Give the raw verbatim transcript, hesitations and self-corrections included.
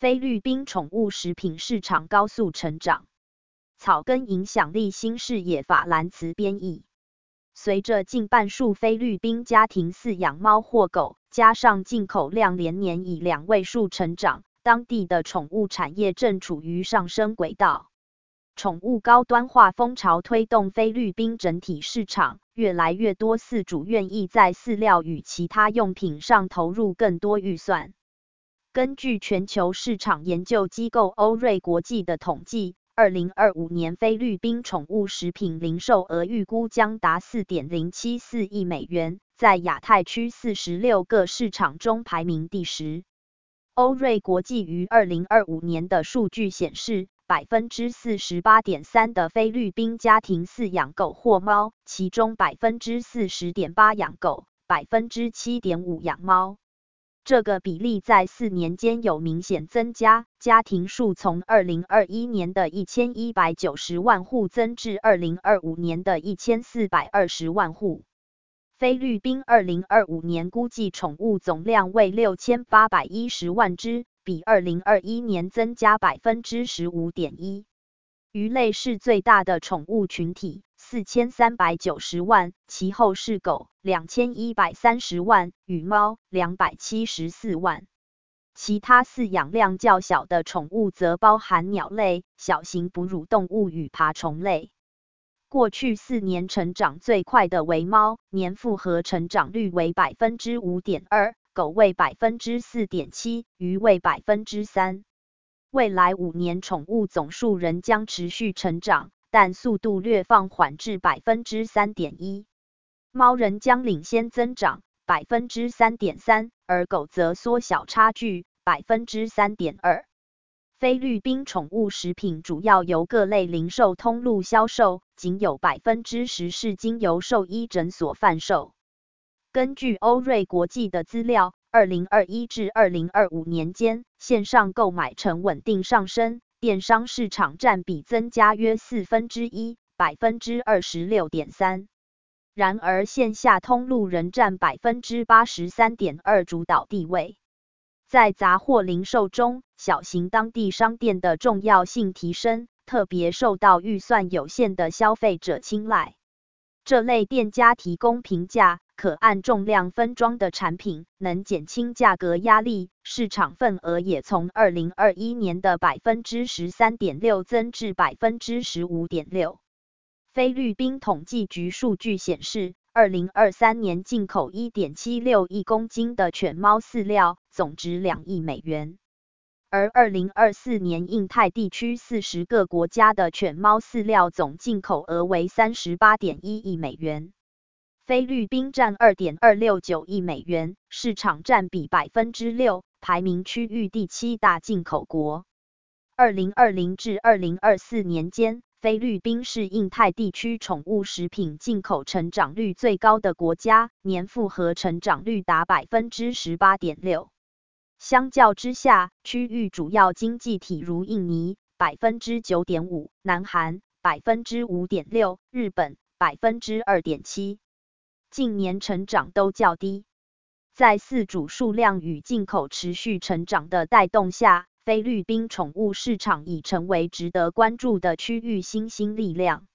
菲律宾宠物食品市场高速成长。草根影响力新视野法兰茨编译。随着近半数菲律宾家庭饲养猫或狗，加上进口量连年以两位数成长，当地的宠物产业正处于上升轨道。宠物高端化风潮推动菲律宾整体市场，越来越多饲主愿意在饲料与其他用品上投入更多预算。根据全球市场研究机构欧瑞国际的统计，二零二五年菲律宾宠物食品零售额预估将达 四点零七四亿美元，在亚太区四十六个市场中排名第十。欧瑞国际于二零二五年的数据显示， 百分之四十八点三 的菲律宾家庭饲养狗或猫，其中 百分之四十点八 养狗， 百分之七点五 养猫。这个比例在四年间有明显增加，家庭数从二零二一年的一千一百九十万户增至二零二五年的一千四百二十万户。菲律宾二零二五年估计宠物总量为六千八百一十万只，比二零二一年增加 百分之十五点一。鱼类是最大的宠物群体， 四千三百九十万，其后是狗， 两千一百三十万，与猫， 两百七十四万。其他饲养量较小的宠物则包含鸟类、小型哺乳动物与爬虫类。过去四年成长最快的为猫，年复合成长率为 百分之五点二， 狗为 百分之四点七， 鱼为 百分之三。未来五年宠物总数仍将持续成长，但速度略放缓至 百分之三点一。猫仍将领先增长 百分之三点三， 而狗则缩小差距 百分之三点二。菲律宾宠物食品主要由各类零售通路销售，仅有 百分之十 是经由兽医诊所贩售。根据欧瑞国际的资料，二零二一至二零二五年间，线上购买呈稳定上升，电商市场占比增加约四分之一， 百分之二十六点三。然而线下通路仍占 百分之八十三点二 主导地位。在杂货零售中，小型当地商店的重要性提升，特别受到预算有限的消费者青睐。这类店家提供平价、可按重量分装的产品，能减轻价格压力，市场份额也从二零二一年的 百分之十三点六 增至 百分之十五点六。菲律宾统计局数据显示，二零二三年进口 一点七六亿公斤的犬猫饲料，总值两亿美元。而二零二四年印太地区四十个国家的犬猫饲料总进口额为 三十八点一亿美元。菲律宾占 二点二六九亿美元，市场占比 百分之六， 排名区域第七大进口国。二零二零至二零二四年间，菲律宾是印太地区宠物食品进口成长率最高的国家，年复合成长率达 百分之十八点六。相较之下，区域主要经济体如印尼 百分之九点五， 南韩 百分之五点六， 日本 百分之二点七， 近年成长都较低。在饲主数量与进口持续成长的带动下，菲律宾宠物市场已成为值得关注的区域新兴力量。